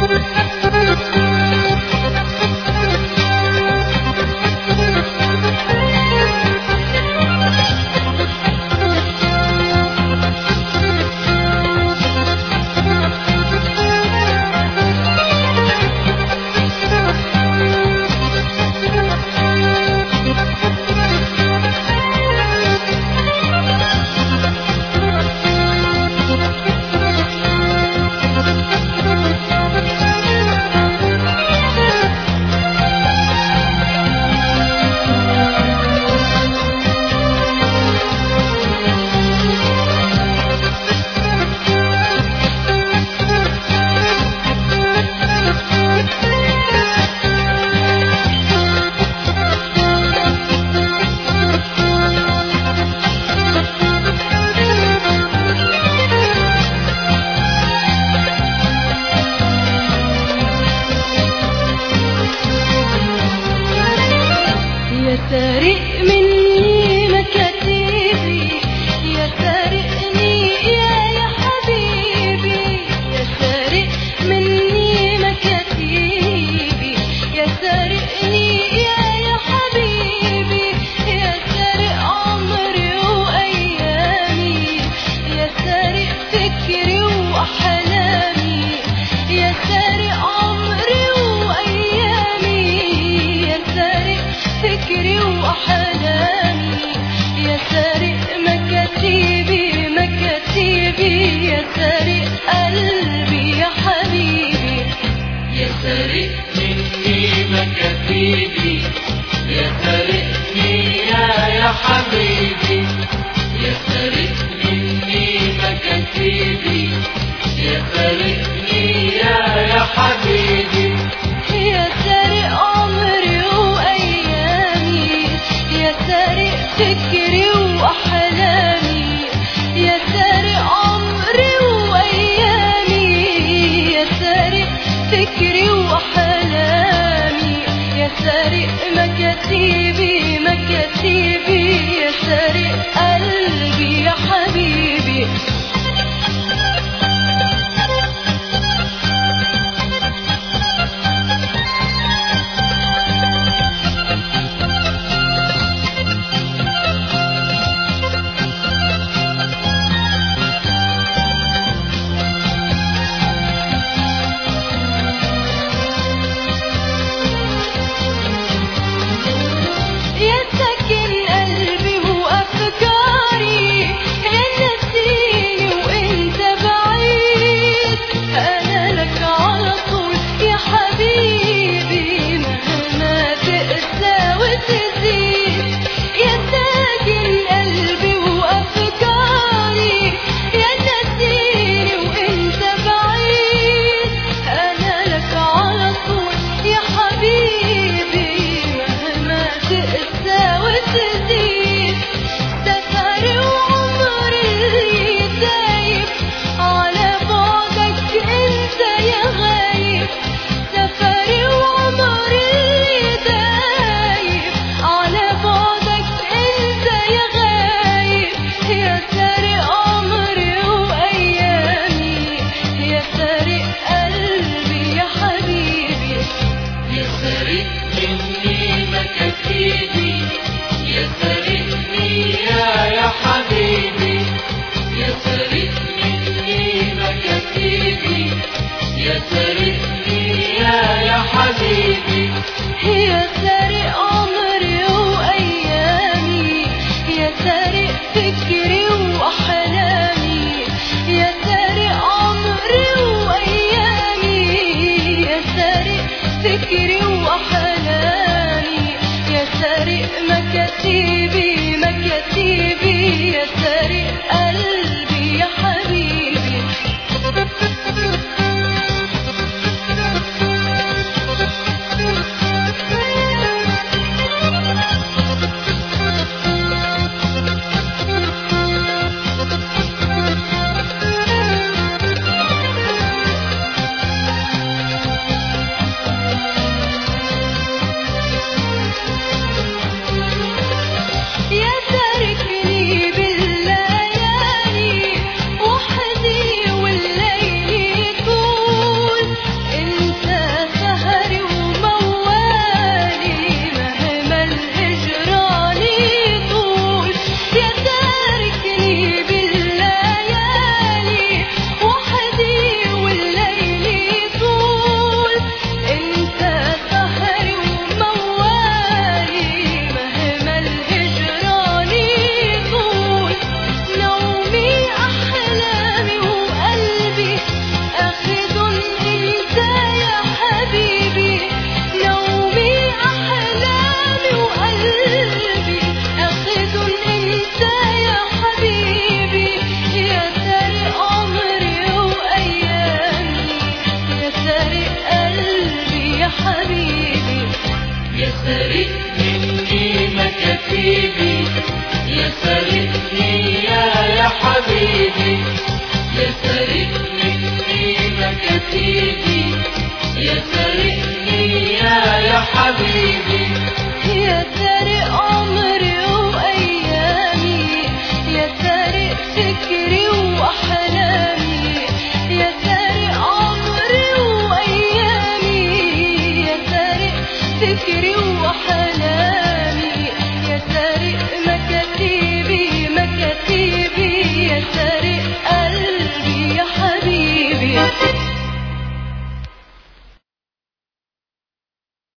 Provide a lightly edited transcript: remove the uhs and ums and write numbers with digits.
سارق مني مكاتبي، يا سارقني يا حبيبي، يا سارق مني مكاتبي، يا سارقني يا حبيبي، يا سارق عمري وأيامي، يا سارق فكري وأحلامي، يا سارق عمري وأيامي، يا سارق فكري وأحلامي، يا سارق مكاتبي مكاتبي، يا سارق قلبي يا حبيبي، يا سارق مني مكاتبي، يا سارقني يا حبيبي، يا سارق مني مكاتبي، يا سارقني يا حبيبي، يا سارق عمري وأيامي، يا سارق فكري وأحلامي، يا سارق عمري وأيامي، يا سارق فكري وأحلامي، يا سارق مكاتبي مكاتبي، يا سارق قلبي يا حبيبي. يا ساكن قلبي وأفكاري، يا نسيني وانت بعيد، أنا لك على طول يا حبيبي مهما تقسى وتزيد، يا ساكن قلبي وأفكاري، يا نسيني وانت بعيد، أنا لك على طول يا حبيبي مهما تقسى وتزيد، سفري وعمري اللي دايب على بعدك انت يا غايب، سفري وعمري اللي دايب على بعدك انت يا غايب، يا سارق عمري وأيامي، يا سارق قلبي يا حبيبي، يا سارق مني مكاتبي، يا سارقني يا حبيبي، يا سارق مني مكاتبي، يا سارقني يا حبيبي، يا سارق عمري وأيامي، يا سارق فكري وأحلامي، يا سارق عمري وأيامي، يا سارق فكري وأحلامي، يا سارق مكاتبي مكاتبي، يا سارق قلبي يا حبيبي. يا سارقني يا حبيبي، يا سارق عمري وأيامي، يا سارق فكري وأحلامي، يا سارق عمري وأيامي، يا سارق فكري وأحلامي، يا سارق مكاتيبي مكاتيبي، يا سارق